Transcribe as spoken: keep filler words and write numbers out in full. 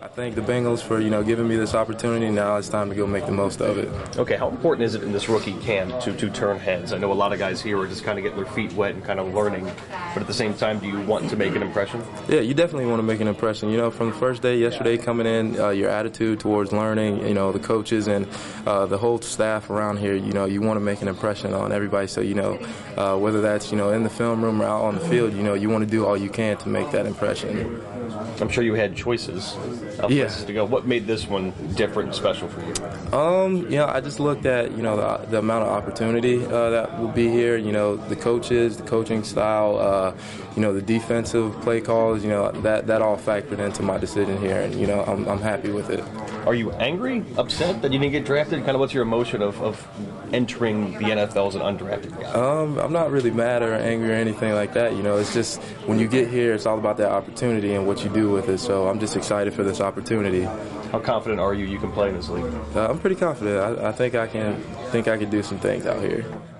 I thank the Bengals for, you know, giving me this opportunity. Now it's time to go make the most of it. Okay, how important is it in this rookie camp to, to turn heads? I know a lot of guys here are just kind of getting their feet wet and kind of learning, but at the same time, do you want to make an impression? Yeah, you definitely want to make an impression. You know, from the first day yesterday coming in, uh, your attitude towards learning, you know, the coaches and uh, the whole staff around here, you know, you want to make an impression on everybody. So, you know, uh, whether that's, you know, in the film room or out on the field, you know, you want to do all you can to make that impression. I'm sure you had choices of Yeah. places to go. What made this one different and special for you? Um, you know, I just looked at, you know, the, the amount of opportunity uh, that will be here, you know, the coaches, the coaching style, uh, you know, the defensive play calls, you know, that, that all factored into my decision here, and, you know, I'm, I'm happy with it. Are you angry, upset that you didn't get drafted? Kind of what's your emotion of, of entering the N F L as an undrafted guy? Um, I'm not really mad or angry or anything like that. You know, it's just when you get here, it's all about that opportunity and what you do with it. So I'm just excited for this opportunity. How confident are you you can play in this league? Uh, I'm pretty confident. I, I think I can think I can do some things out here.